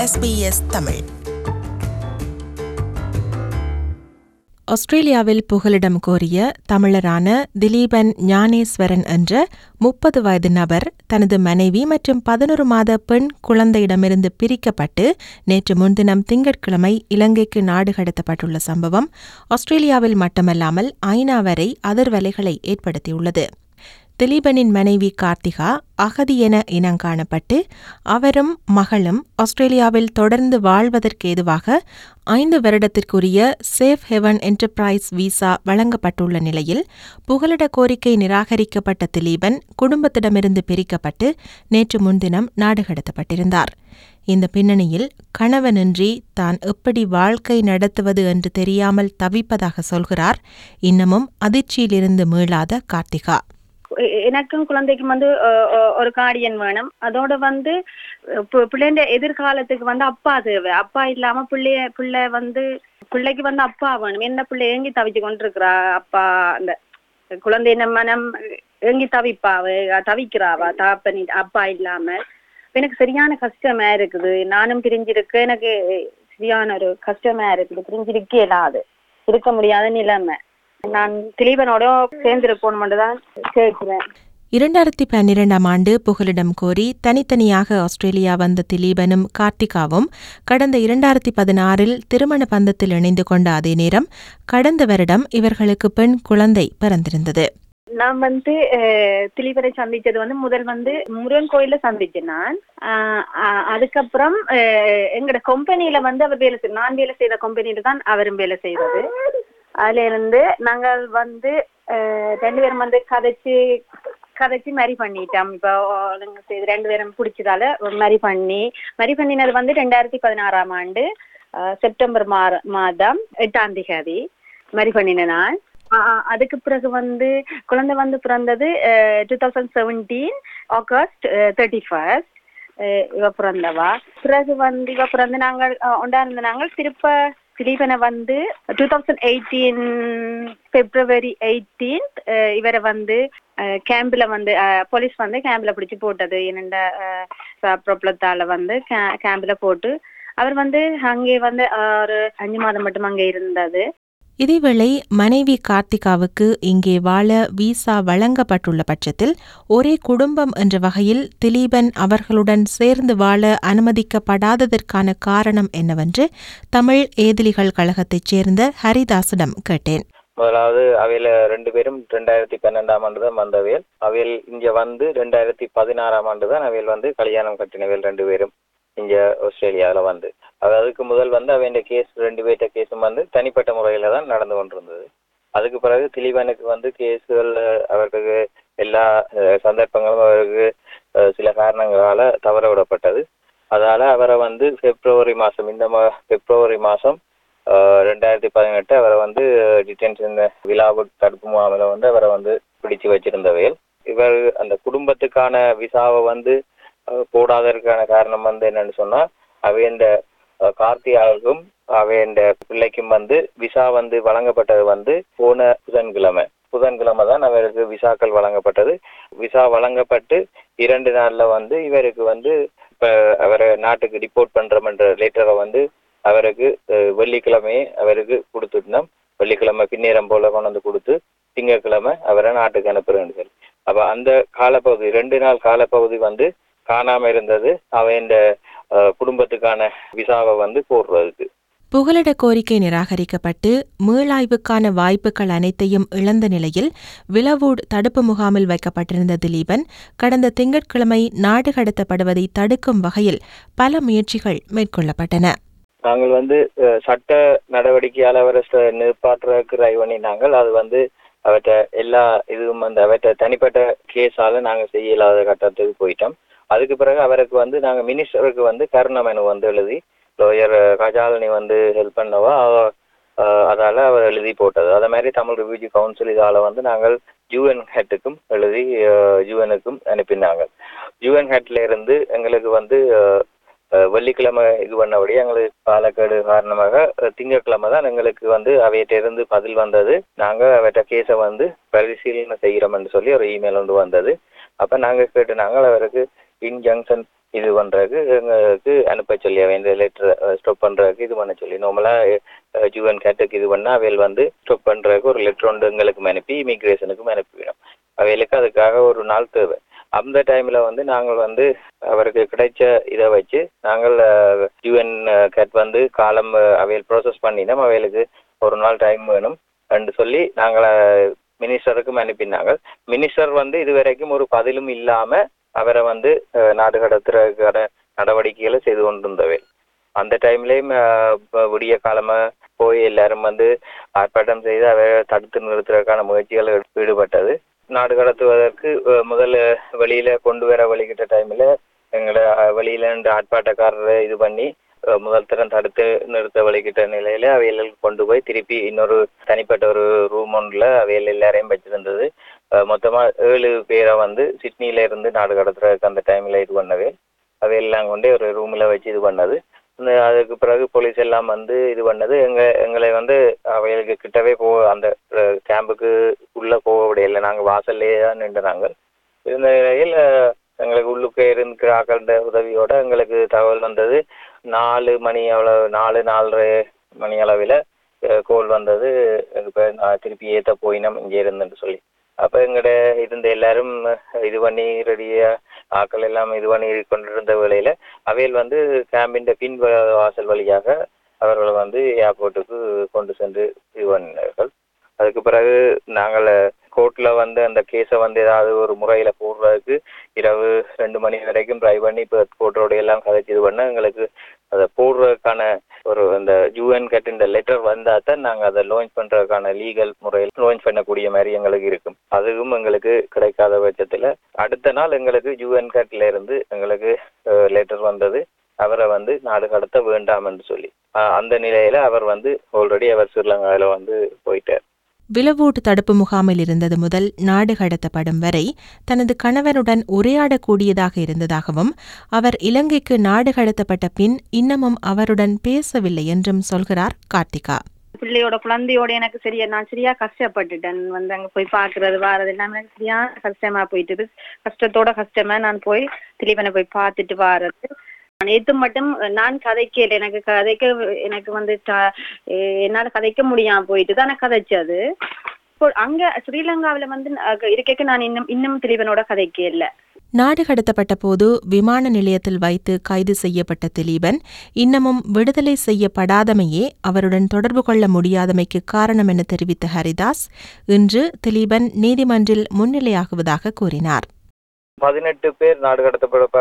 SBS Tamil. ஆஸ்திரேலியாவில் புகலிடம் கோரிய தமிழரான திலீபன் ஞானேஸ்வரன் என்ற 30 வயது நபர் தனது மனைவி மற்றும் 11 மாத பெண் குழந்தையிடமிருந்து பிரிக்கப்பட்டு நேற்று முன்தினம் திங்கட்கிழமை இலங்கைக்கு நாடு கடத்தப்பட்டுள்ள சம்பவம் ஆஸ்திரேலியாவில் மட்டுமல்லாமல் ஐநா வரை அதிர்வலைகளை ஏற்படுத்தியுள்ளது. திலீபனின் மனைவி கார்த்திகா அகதி என இனங்காணப்பட்டு அவரும் மகளும் ஆஸ்திரேலியாவில் தொடர்ந்து வாழ்வதற்கு ஏதுவாக 5 வருடத்திற்குரிய சேஃப் ஹெவன் என்டர்பிரைஸ் விசா வழங்கப்பட்டுள்ள நிலையில் புகலிட கோரிக்கை நிராகரிக்கப்பட்ட திலீபன் குடும்பத்திடமிருந்து பிரிக்கப்பட்டு நேற்று முன்தினம் நாடு கடத்தப்பட்டிருந்தார். இந்த பின்னணியில் கணவனின்றி தான் எப்படி வாழ்க்கை நடத்துவது என்று தெரியாமல் தவிப்பதாக சொல்கிறார் இன்னமும் அதிர்ச்சியிலிருந்து மீளாத கார்த்திகா. எனக்கும் குழந்தைக்கும் ஒரு கார்டியன் வேணும். அதோட பிள்ளைங்க எதிர்காலத்துக்கு அப்பா தேவை. அப்பா இல்லாம பிள்ளைக்கு அப்பா வேணும். என்ன பிள்ளை ஏங்கி தவிச்சு கொண்டிருக்கிறா, அப்பா அந்த குழந்தை மனம் ஏங்கி தவிக்கிறாவா தாப்பனி அப்பா இல்லாம. எனக்கு சரியான கஷ்டமா இருக்குது. நானும் பிரிஞ்சிருக்க எனக்கு சரியான ஒரு கஷ்டமா இருக்குது. பிரிஞ்சிருக்கே இல்லாது இருக்க முடியாத நிலைமை. நான் திலீபனோட சேர்ந்திருப்போம் தான் கேட்கிறேன். 2012ஆம் ஆண்டு புகலிடம் கோரி தனித்தனியாக ஆஸ்திரேலியா வந்த திலீபனும் கார்த்திகாவும் கடந்த 2016இல் திருமண பந்தத்தில் இணைந்து கொண்ட அதே நேரம் கடந்த வருடம் இவர்களுக்கு பெண் குழந்தை பிறந்திருந்தது. நான் திலீபனை சந்திச்சது முதல் முருகன் கோயில சந்திச்சேன் நான். அதுக்கப்புறம் எங்கட கம்பெனியில அவர் வேலை செய்ய, நான் வேலை செய்த கம்பெனியில தான் அவரும் வேலை செய்வது. அதுல இருந்து நாங்கள் 2 பேரும் கதைச்சு மேரி பண்ணிட்டோம். இப்போ 2 பேரும் பிடிச்சதால மேரி பண்ணினது 2016ஆம் ஆண்டு செப்டம்பர் மாதம் 8ஆம் தேதி மேரி பண்ணினேன் நான். அதுக்கு பிறகு குழந்தை பிறந்தது 2017 ஆகஸ்ட் 31 இவ பிறந்தவா. பிறகு இவ பிறந்து நாங்கள் உண்டாயிருந்த நாங்கள் திருப்ப திலீபனை 2018 February 18th இவரை கேம்பில் போலீஸ் கேம்பில் பிடிச்சி போட்டது. என்னென்ன ப்ராப்ளத்தால கேம்பில் போட்டு அவர் அங்கே ஒரு 5 மாதம் மட்டும் அங்கே இருந்தது. இதேவேளை மனைவி கார்த்திகாவுக்கு இங்கே வாழ விசா வழங்கப்பட்டுள்ள பட்சத்தில் ஒரே குடும்பம் என்ற வகையில் திலீபன் அவர்களுடன் சேர்ந்து வாழ அனுமதிக்கப்படாததற்கான காரணம் என்னவென்று தமிழ் ஏதிலிகள் கழகத்தைச் சேர்ந்த ஹரிதாசிடம் கேட்டேன். முதலாவது அவையில 2 பேரும் 2012ஆம் ஆண்டு தான் வந்தவையல். அவையில் இங்க 2016ஆம் ஆண்டு தான் அவையில் கல்யாணம் கட்டினவையல் 2 பேரும் இங்க ஆஸ்திரேலியாவில் அதுக்கு முதல் அவன் கேஸ் 2 பேர்ட்ட கேஸும் தனிப்பட்ட முறையில தான் நடந்து கொண்டிருந்தது. அதுக்கு பிறகு திலீபனுக்கு கேஸுகள் அவருக்கு எல்லா சந்தர்ப்பங்களும் அவருக்கு சில காரணங்களால தவற விடப்பட்டது. அதால அவரை பிப்ரவரி மாதம் 2018 அவரை டிடென்ஷன் விலாவுட் தடுப்பு முகாமில் அவரை பிடிச்சு வச்சிருந்தவையில். இவர் அந்த குடும்பத்துக்கான விசாவை போடாததற்கான காரணம் என்னன்னு சொன்னா அவையண்ட கார்த்தியாவுக்கும் அவையண்ட பிள்ளைக்கும் விசா வழங்கப்பட்டது போன புதன்கிழமை தான் அவருக்கு விசாக்கள் வழங்கப்பட்டது. விசா வழங்கப்பட்டு 2 நாள்ல இவருக்கு இப்ப அவரை நாட்டுக்கு டிப்போர்ட் பண்றோம்ன்ற லெட்டரை அவருக்கு வெள்ளிக்கிழமையே அவருக்கு கொடுத்துட்டோம். வெள்ளிக்கிழமை பின்னேரம் போல கொண்டு கொடுத்து திங்கட்கிழமை அவரை நாட்டுக்கு அனுப்புறேன். அப்ப அந்த காலப்பகுதி 2 நாள் காலப்பகுதி காணாம இருந்தது அவன் குடும்பத்துக்கான விசாவை போடுறதுக்கு. புகலிட கோரிக்கை நிராகரிக்கப்பட்டு மீளாய்வுக்கான வாய்ப்புகள் அனைத்தையும் இழந்த நிலையில் விலவூட் தடுப்பு முகாமில் வைக்கப்பட்டிருந்த திலீபன் கடந்த திங்கட்கிழமை நாடு கடத்தப்படுவதை தடுக்கும் வகையில் பல முயற்சிகள் மேற்கொள்ளப்பட்டன. நாங்கள் சட்ட நடவடிக்கையால் அவரை நிற்பாற்றுறதுக்கு ட்ரை பண்ணினாங்கள். அது அவற்ற எல்லா இதுவும் அவற்ற தனிப்பட்ட கேஸால நாங்கள் செய்ய இல்லாத கட்டத்துக்கு போயிட்டோம். அதுக்கு பிறகு அவருக்கு நாங்கள் மினிஸ்டருக்கு கருண மெனு எழுதி லோயர் கஜாலினி ஹெல்ப் பண்ணவா அதால அவர் எழுதி போட்டது. அதே மாதிரி தமிழ் ரிவ்யூஜி கவுன்சில் இதால நாங்கள் UN ஹெட்டுக்கும் எழுதி UNக்கும் அனுப்பினாங்க. UN ஹெட்ல இருந்து எங்களுக்கு வெள்ளிக்கிழமை இது பண்ணபடி எங்களுக்கு காலக்கெடு காரணமாக திங்கட்கிழமை தான் எங்களுக்கு அவையிட்ட இருந்து பதில் வந்தது. நாங்கள் அவற்ற கேஸை பரிசீலனை செய்கிறோம்னு சொல்லி ஒரு இமெயில் வந்தது. அப்போ நாங்கள் கேட்டு நாங்கள் அவருக்கு இன்ஜங்ஷன் இது பண்றதுக்கு எங்களுக்கு அனுப்ப சொல்லி இந்த லெட்டர் ஸ்டாப் பண்றதுக்கு இது பண்ண சொல்லி நார்மலா ஜூஎன் கேட்டுக்கு இது பண்ணா அவையில் வந்து ஸ்டாப் பண்றதுக்கு ஒரு லெட்டர் ஒன்று எங்களுக்கும் அனுப்பி இமிகிரேஷனுக்கும் அனுப்பிவிடும். அவைகளுக்கு அதுக்காக ஒரு நாள் தேவை. அந்த டைம்ல வந்து நாங்கள் வந்து அவருக்கு கிடைச்ச இதை வச்சு நாங்கள் யூஎன் கேட் வந்து காலம் அவையில் ப்ரோசஸ் பண்ணினோம். அவைகளுக்கு ஒரு நாள் டைம் வேணும் என்று சொல்லி நாங்கள் மினிஸ்டருக்கும் அனுப்பினாங்க. மினிஸ்டர் வந்து இதுவரைக்கும் ஒரு பதிலும் இல்லாம அவரை வந்து நாடு கடத்துறதுக்கான நடவடிக்கைகளை செய்து கொண்டிருந்தவை. அந்த டைம்லயும் விடிய காலமா போய் எல்லாரும் வந்து ஆர்ப்பாட்டம் செய்து அவரை தடுத்து நிறுத்துறதுக்கான முயற்சிகள் ஈடுபட்டது. நாடு கடத்துவதற்கு முதல்ல வெளியில கொண்டு வர வழிகிட்ட டைம்ல எங்களை வெளியில ஆர்ப்பாட்டக்காரரை இது பண்ணி முதல் தரம் தடுத்து நிறுத்த வழிகிட்ட நிலையில அவையில் கொண்டு போய் திருப்பி இன்னொரு தனிப்பட்ட ஒரு ரூம் ஒன்றில் அவையில் எல்லாரையும் வச்சிருந்தது. மொத்தமா 7 பேரை வந்து சிட்னியில இருந்து நாடு கடத்துறதுக்கு அந்த டைம்ல இது பண்ணவே அவையெல்லாம் கொண்டே ஒரு ரூம்ல வச்சு இது பண்ணது. அதுக்கு பிறகு போலீஸ் எல்லாம் வந்து இது பண்ணது. எங்களை வந்து அவைகளுக்கு கிட்டவே அந்த கேம்புக்கு உள்ள போக விடையில நாங்கள் வாசல்லையே தான் நின்றுனாங்க. இந்த நிலையில் எங்களுக்கு உள்ளுக்கே இருக்கிற ஆக்கள உதவியோட எங்களுக்கு தகவல் வந்தது 4 மணி 4:30 மணி அளவில் கோல் வந்தது. திருப்பி ஏற்ற போயினோம் இங்கே இருந்துன்னு சொல்லி. அப்போ எங்கட இருந்த எல்லாரும் இது பண்ணி ரெடியா ஆக்கள் எல்லாம் இது பண்ணி கொண்டிருந்த வேளையில அவையில் வந்து கேம்பின் பின் வாசல் வழியாக அவர்களை வந்து ஏர்போர்ட்டுக்கு கொண்டு சென்று இது பண்ணினார்கள். அதுக்கு பிறகு நாங்கள் கோர்ட்ல வந்து அந்த கேஸை வந்து ஏதாவது ஒரு முறையில போடுறதுக்கு இரவு 2 மணி வரைக்கும் ட்ரை பண்ணி இப்போ கோர்ட்டோட எல்லாம் கதைச்சு இது பண்ண எங்களுக்கு அதை போடுறதுக்கான ஒரு அந்த யூஎன் கேட்ட லெட்டர் வந்தா தான் நாங்கள் அதை லான்ச் பண்றதுக்கான லீகல் முறையில் லான்ச் பண்ணக்கூடிய மாதிரி எங்களுக்கு இருக்கும். அதுவும் எங்களுக்கு கிடைக்காத பட்சத்தில் அடுத்த நாள் எங்களுக்கு யூஎன் கேட்ல இருந்து எங்களுக்கு லெட்டர் வந்தது அவரை வந்து நாடு கடத்த வேண்டாம் என்று சொல்லி. அந்த நிலையில அவர் வந்து ஆல்ரெடி அவர் ஸ்ரீலங்காவில வந்து போயிட்டார். விலவூட்டு தடுப்பு முகாமில் இருந்தது முதல் நாடு கடத்தப்படும் வரை தனது கணவருடன் உரையாடக்கூடியதாக இருந்ததாகவும் அவர் இலங்கைக்கு நாடு கடத்தப்பட்ட பின் இன்னமும் அவருடன் பேசவில்லை என்றும் சொல்கிறார் கார்த்திகா. பிள்ளையோட குழந்தையோட எனக்கு நான் சரியா கஷ்டப்பட்டுட்டேன். வந்து அங்க போய் பாக்குறது வாரது எல்லாமே எனக்கு சரியா கஷ்டமா போயிட்டு கஷ்டமா நான் போய் திலீபனை போய் பார்த்துட்டு வாரது. நேற்று மட்டும் நான் கதைக்கல, எனக்கு வந்து என்னால கதைக்க முடியாம போயிட்டு தான் கதைச்சது. இப்போ அங்க ஸ்ரீலங்காவில வந்து இருக்க நான் இன்னும் திலீபனோட கதைக்கல. நாடு கடத்தப்பட்ட போது விமான நிலையத்தில் வைத்து கைது செய்யப்பட்ட திலீபன் இன்னமும் விடுதலை செய்யப்படாதமையே அவருடன் தொடர்பு கொள்ள முடியாதமைக்கு காரணம் என தெரிவித்த ஹரிதாஸ் இன்று திலீபன் நீதிமன்றில் முன்னிலையாகுவதாக கூறினார். 18 பேர் நாடு கடத்தப்பட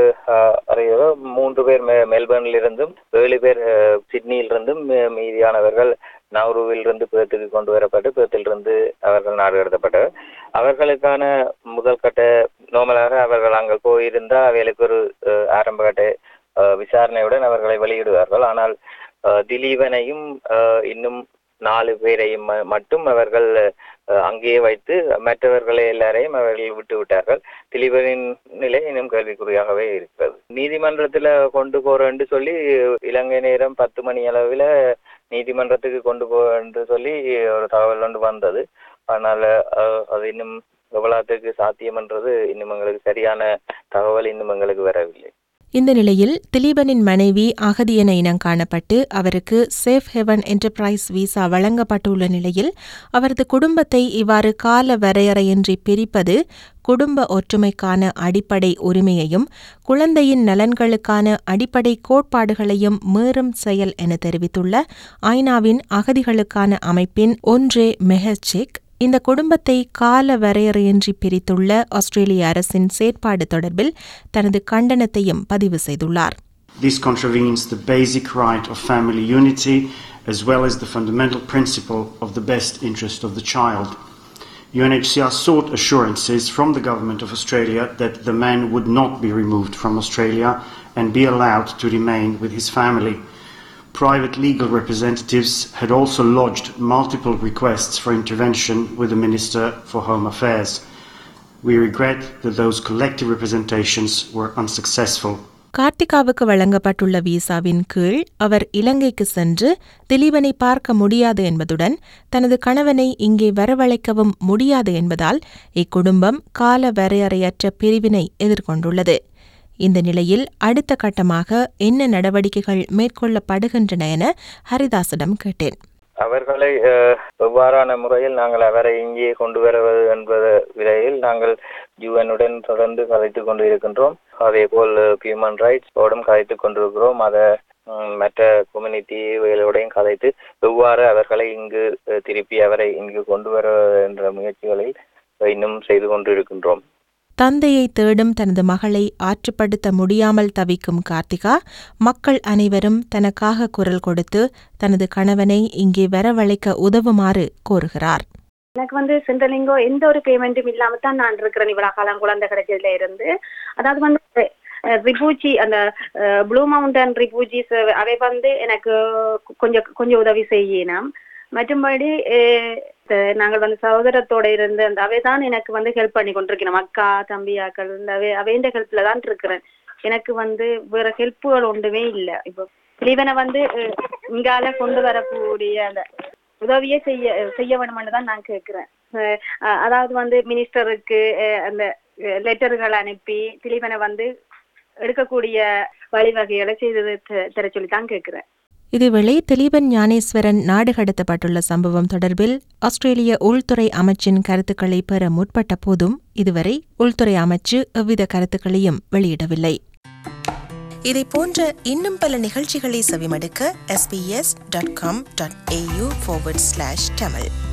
அறியோ 3 பேர் மெல்பர்னில் இருந்தும் 7 பேர் சிட்னியில் இருந்தும் மீதியானவர்கள் நவ்ருவில் இருந்து பேர்த்துக்கு கொண்டு வரப்பட்டு பேர்த்திலிருந்து அவர்கள் நாடு கடத்தப்பட்டவர். அவர்களுக்கான முதல் கட்ட நோமலாக அவர்கள் அங்கே போயிருந்தால் அவைகளுக்கு ஒரு ஆரம்ப கட்ட விசாரணையுடன் அவர்களை வெளியிடுவார்கள். ஆனால் திலீபனையும் இன்னும் 4 பேரையும் மட்டும் அவர்கள் அங்கேயே வைத்து மற்றவர்களை எல்லாரையும் அவர்கள் விட்டு விட்டார்கள். திலீபனின் நிலை இன்னும் கேள்விக்குறியாகவே இருக்கிறது. நீதிமன்றத்தில் கொண்டு போறேன்னு சொல்லி இலங்கை நேரம் 10 மணி அளவில் நீதிமன்றத்துக்கு கொண்டு போறேன்னு சொல்லி ஒரு தகவல் ஒன்று வந்தது. ஆனால் அது இன்னும் எவ்வளவுக்கு சாத்தியம்ன்றது இன்னும் எங்களுக்கு சரியான தகவல் இன்னும் எங்களுக்கு வரவில்லை. இந்த நிலையில் திலீபனின் மனைவி அகதி என இனம் காணப்பட்டு அவருக்கு சேஃப் ஹெவன் என்டர்பிரைஸ் விசா வழங்கப்பட்டுள்ள நிலையில் அவரது குடும்பத்தை இவ்வாறு கால வரையறையின்றி பிரிப்பது குடும்ப ஒற்றுமைக்கான அடிப்படை உரிமையையும் குழந்தையின் நலன்களுக்கான அடிப்படை கோட்பாடுகளையும் மீறும் செயல் என தெரிவித்துள்ள ஐநாவின் அகதிகளுக்கான அமைப்பின் ஒன்றே மெஹர்செக் இந்த குடும்பத்தை கால வரையறையின்றி பிரித்துள்ள ஆஸ்திரேலிய அரசின் செயற்பாடு தொடர்பில் தனது கண்டனத்தையும் பதிவு செய்துள்ளார். This contravenes the basic right of family unity as well as the fundamental principle of the best interest of the child. UNHCR sought assurances from the Government of Australia that the man would not be removed from Australia and be allowed to remain with his family. Private legal representatives had also lodged multiple requests for intervention with the Minister for Home Affairs. We regret that those collective representations were unsuccessful. கார்த்திகாவுக்கு வழங்கப்பட்டுள்ள விசாவின் கீழ் அவர் இலங்கைக்கு சென்று திலீபனை பார்க்க முடியாது என்பதுடன் தனது கணவனை இங்கே வரவழைக்கவும் முடியாது என்பதால் இக்குடும்பம் கால வரையறையற்ற பிரிவினை எதிர்கொண்டுள்ளது. இந்த நிலையில் அடுத்த கட்டமாக என்ன நடவடிக்கைகள் மேற்கொள்ளப்படுகின்றன என ஹரிதாசிடம் கேட்டேன். அவர்களை எவ்வாறான முறையில் நாங்கள் அவரை இங்கே கொண்டு வருவது என்பது விலையில் நாங்கள் UN-உடன் தொடர்ந்து கதைத்துக் கொண்டு இருக்கின்றோம். அதேபோல் ஹியூமன் ரைட்ஸ் போர்டும் கதைத்துக் கொண்டிருக்கிறோம். அதை மற்ற கம்யூனிட்டிகளோடையும் கதைத்து எவ்வாறு அவர்களை இங்கு திருப்பி அவரை இங்கு கொண்டு வர என்ற முயற்சிகளில் இன்னும் செய்து கொண்டிருக்கின்றோம். தந்தையை தேடும் தனது மகளை ஆற்றுப்படுத்த முடியாமல் தவிக்கும் கார்த்திகா மக்கள் அனைவரும் தனக்காக குரல் கொடுத்து தனது கணவனை இங்கே வரவழைக்க உதவுமாறு கோருகிறார். எனக்கு சென்ட்ரலிங்கோ எந்த ஒரு பேமெண்ட்டும் இல்லாம தான் நான் இருக்கிறேன் இவ்வளவு காலம் குழந்தை கிடைச்சதுல இருந்து. அதாவது ரிபூஜி அந்த ப்ளூ மவுண்டன் ரிபூஜிஸ் அவை எனக்கு கொஞ்சம் உதவி செய்யணும். மற்றும்படி நாங்கள் சகோதரத்தோட இருந்து அந்த அவைதான் எனக்கு ஹெல்ப் பண்ணி கொண்டிருக்கிறோம். அக்கா தம்பியாக்கள் அவைந்த ஹெல்ப்ல தான் இருக்கிறேன். எனக்கு வேற ஹெல்ப்புகள் ஒன்றுமே இல்லை. இப்போ இவனை இங்கால கொண்டு வரக்கூடிய அந்த உதவியே செய்ய வேணும்னு தான் நான் கேட்கிறேன். அதாவது மினிஸ்டருக்கு அந்த லெட்டர்கள் அனுப்பி திலீபனை எடுக்கக்கூடிய வழிவகைகளை செய்து தர சொல்லி தான் கேட்கிறேன். இதேவேளை திலீபன் ஞானேஸ்வரன் நாடு கடத்தப்பட்டுள்ள சம்பவம் தொடர்பில் ஆஸ்திரேலிய உள்துறை அமைச்சின் கருத்துக்களை பெற முற்பட்ட போதும் இதுவரை உள்துறை அமைச்சு எவ்வித கருத்துக்களையும் வெளியிடவில்லை. இதை போன்ற இன்னும் பல நிகழ்ச்சிகளை செவிமடுக்க sbs.com.au/tamil